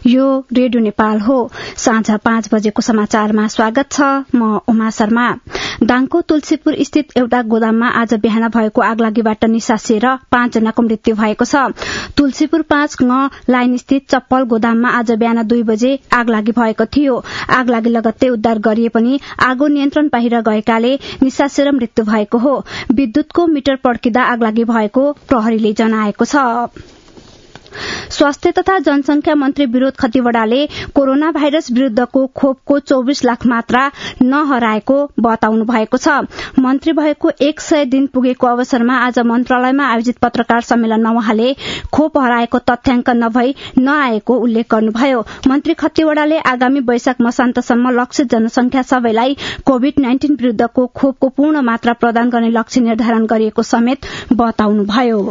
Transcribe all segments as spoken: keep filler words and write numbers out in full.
यो रेडियो नेपाल हो। साँझ पाँच बजेको समाचारमा स्वागत छ। म उमा शर्मा। दाङको तुलसीपुर स्थित एउटा गोदाममा आज बिहान भएको आगलागीबाट निसासिएर पाँचजनाको मृत्यु भएको छ। तुलसीपुर पाँच ग लाइन स्थित चप्पल गोदाममा आज बिहान दुई बजे आगलागी भएको थियो। आगलागी लगत्तै उद्धार गरिए पनि आगो नियन्त्रण बाहिर गएकाले निसासेर मृत्यु भएको हो। विद्युतको मिटर पड्किँदा आगलागी भएको प्रहरीले जनाएको छ। स्वास्थ्य तथा जनसंख्या मन्त्री विरोध खतिवड़ाले कोरोना भाइरस विरूद्धको खोपको चौबिस लाख मात्रा नहराएको बताउनु भएको छ। मन्त्री भएको एक सय दिन पुगेको अवसरमा आज मन्त्रालयमा आयोजित पत्रकार सम्मेलनमा उहाँले खोप हराएको तथ्याङ्क नभई नआएको उल्लेख गर्नुभयो। मन्त्री खतिवड़ाले आगामी वैशाख मसान्तसम्म लक्षित जनसंख्या सबैलाई कोविड नाइन्टीन विरूद्धको खोपको पूर्ण मात्रा प्रदान गर्ने लक्ष्य निर्धारण गरिएको समेत बताउनुभयो।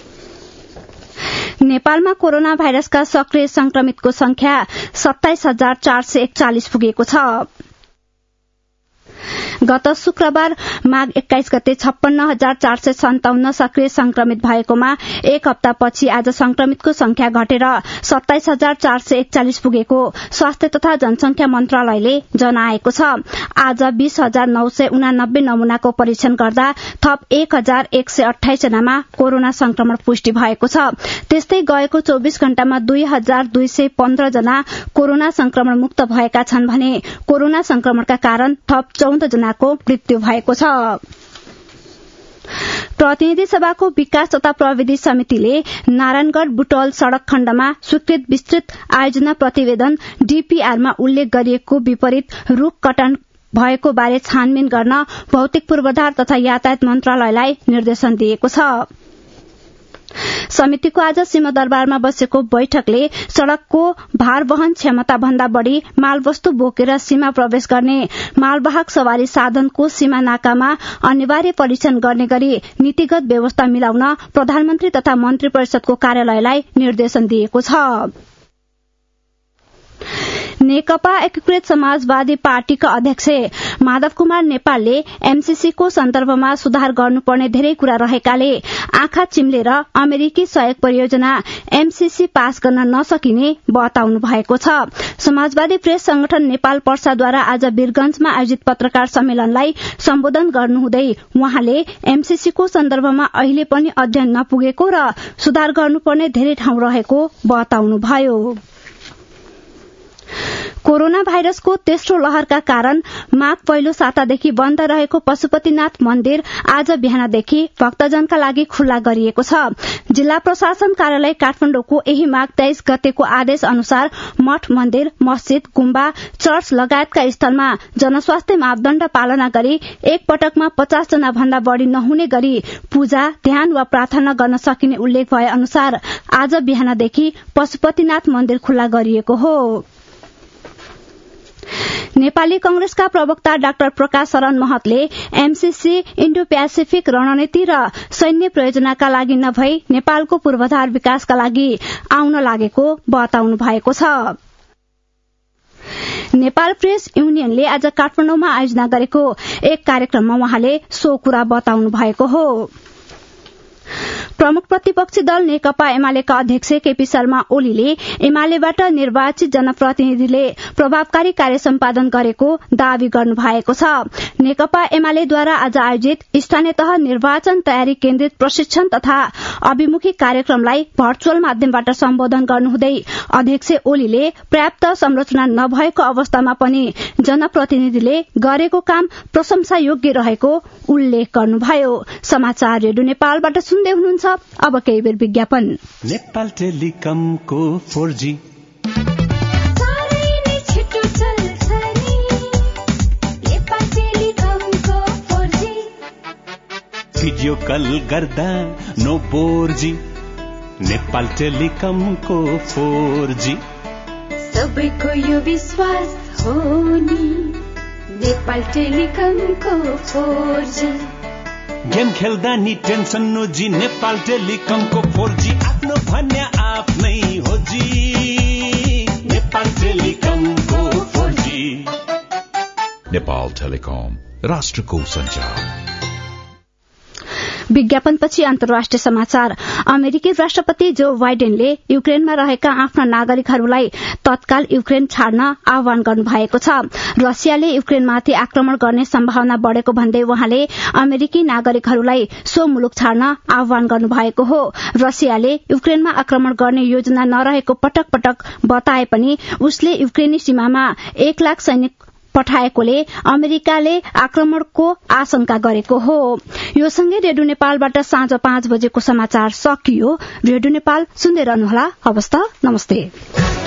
नेपालमा कोरोना भाइरसका सक्रिय संक्रमितको संख्या सत्ताइस हजार चार सय एकचालिस पुगेको छ। गत शुक्रबार माघ एक्काइस गते छप्पन्न हजार चार सय सन्ताउन्न सक्रिय संक्रमित भएकोमा एक हप्तापछि आज संक्रमितको संख्या घटेर सत्ताइस हजार चार सय एकचालिस पुगेको स्वास्थ्य तथा जनसंख्या मन्त्रालयले जनाएको छ। आज बीस हजार नौ सय उनानब्बे नमूनाको परीक्षण गर्दा थप एक हजार एक सय अठाइस जनामा कोरोना संक्रमण पुष्टि भएको छ। त्यस्तै गएको चौबिस घण्टामा दुई हजार दुई सय पन्ध्र जना कोरोना संक्रमण मुक्त भएका छन् भने कोरोना संक्रमणका कारण थप चौध जनाको मृत्यु भएको छ। प्रतिनिधि सभाको विकास तथा प्रविधि समितिले नारायणगढ़ बुटौल सड़क खण्डमा स्वीकृत विस्तृत आयोजना प्रतिवेदन डीपीआरमा उल्लेख गरिएको विपरीत रूख कटान भएको बारे छानबिन गर्न भौतिक पूर्वाधार तथा यातायात मन्त्रालयलाई निर्देशन दिएको छ। समितिको आज सिंहदरबारमा बसेको बैठकले सड़कको भार वहन क्षमता भन्दा बढ़ी मालवस्तु बोकेर सीमा प्रवेश गर्ने मालवाहक सवारी साधनको सीमा नाकामा अनिवार्य परीक्षण गर्ने गरी नीतिगत व्यवस्था मिलाउन प्रधानमन्त्री तथा मन्त्री परिषदको कार्यालयलाई निर्देशन दिएको छ। नेकपा एकीकृत समाजवादी पार्टीका अध्यक्ष माधव कुमार नेपालले एमसीसीको सन्दर्भमा सुधार गर्नुपर्ने धेरै कुरा रहेकाले आँखा चिम्लेर अमेरिकी सहयोग परियोजना एमसीसी पास गर्न नसकिने बताउनु भएको छ। समाजवादी प्रेस संगठन नेपाल पर्साद्वारा आज वीरगंजमा आयोजित पत्रकार सम्मेलनलाई सम्बोधन गर्नुहुँदै उहाँले एमसीसीको सन्दर्भमा अहिले पनि अध्ययन नपुगेको र सुधार गर्नुपर्ने धेरै ठाउँ रहेको बताउनुभयो। कोरोना भाइरसको तेस्रो लहरका कारण माघ पहिलो सातादेखि बन्द रहेको पशुपतिनाथ मन्दिर आज बिहानदेखि भक्तजनका लागि खुल्ला गरिएको छ। जिल्ला प्रशासन कार्यालय काठमाडौँको यही माघ तेइस गतेको आदेश अनुसार मठ मन्दिर मस्जिद गुम्बा चर्च लगायतका स्थलमा जनस्वास्थ्य मापदण्ड पालना गरी एक पटकमा पचास जना भन्दा बढ़ी नहुने गरी पूजा ध्यान वा प्रार्थना गर्न सकिने उल्लेख भए अनुसार आज बिहानदेखि पशुपतिनाथ मन्दिर खुल्ला गरिएको हो। नेपाली कंग्रेसका प्रवक्ता डाक्टर प्रकाश शरण महतले एमसीसी इण्डो प्यासिफिक रणनीति र सैन्य प्रयोजनाका लागि नभई नेपालको पूर्वाधार विकासका लागि आउन लागेको बताउनु भएको छ। नेपाल प्रेस युनियनले आज काठमाडौँमा आयोजना गरेको एक कार्यक्रममा उहाँले सो कुरा बताउनु भएको हो। प्रमुख प्रतिपक्षी दल नेकपा एमालेका अध्यक्ष केपी शर्मा ओलीले एमालेबाट निर्वाचित जनप्रतिनिधिले प्रभावकारी कार्य सम्पादन गरेको दावी गर्नु भएको छ। नेकपा एमालेद्वारा आज आयोजित स्थानीय तह निर्वाचन तयारी केन्द्रित प्रशिक्षण तथा अभिमुखी कार्यक्रमलाई भर्चुअल माध्यमबाट सम्बोधन गर्नुहुँदै अध्यक्ष ओलीले पर्याप्त संरचना नभएको अवस्थामा पनि जनप्रतिनिधिले गरेको काम प्रशंसा योग्य रहेको उल्लेख गर्नुभयो। समाचार रेडियो नेपालबाट सुन्दै हुनुहुन्छ। अब केही बेर विज्ञापन। नेपाल टेलिकमको फोर जी भिडियो कल गर्दा नो बोर जी। नेपाल टेलिकमको फोर जी सबैको यो विश्वास हो नि। नेपाल टेलिकमको फोर जी गेम खेल्दा नि टेन्सन नो जी। नेपाल टेलिकमको फोर जी आफ्नो भन्ने आफ्नै हो जी। नेपाल टेलिकमको फोर जी। नेपाल टेलिकम राष्ट्रको संचार। विज्ञापनपछि अन्तर्राष्ट्रिय समाचार। अमेरिकी राष्ट्रपति जो बाइडेनले युक्रेनमा रहेका आफ्ना नागरिकहरूलाई तत्काल युक्रेन छाड्न आह्वान गर्नुभएको छ। रसियाले युक्रेनमाथि आक्रमण गर्ने सम्भावना बढ़ेको भन्दै उहाँले अमेरिकी नागरिकहरूलाई सो मुलुक छाड्न आह्वान गर्नुभएको हो। रसियाले युक्रेनमा आक्रमण गर्ने योजना नरहेको पटक पटक बताए पनि उसले युक्रेनी सीमामा एक लाख सैनिक पठाएकोले अमेरिकाले आक्रमणको आशंका गरेको हो। यो सँगै रेडियो नेपालबाट साँझ पाँच बजेको समाचार सकियो। रेडियो नेपाल सुन्दै रहनुहोला। हवस् त, नमस्ते।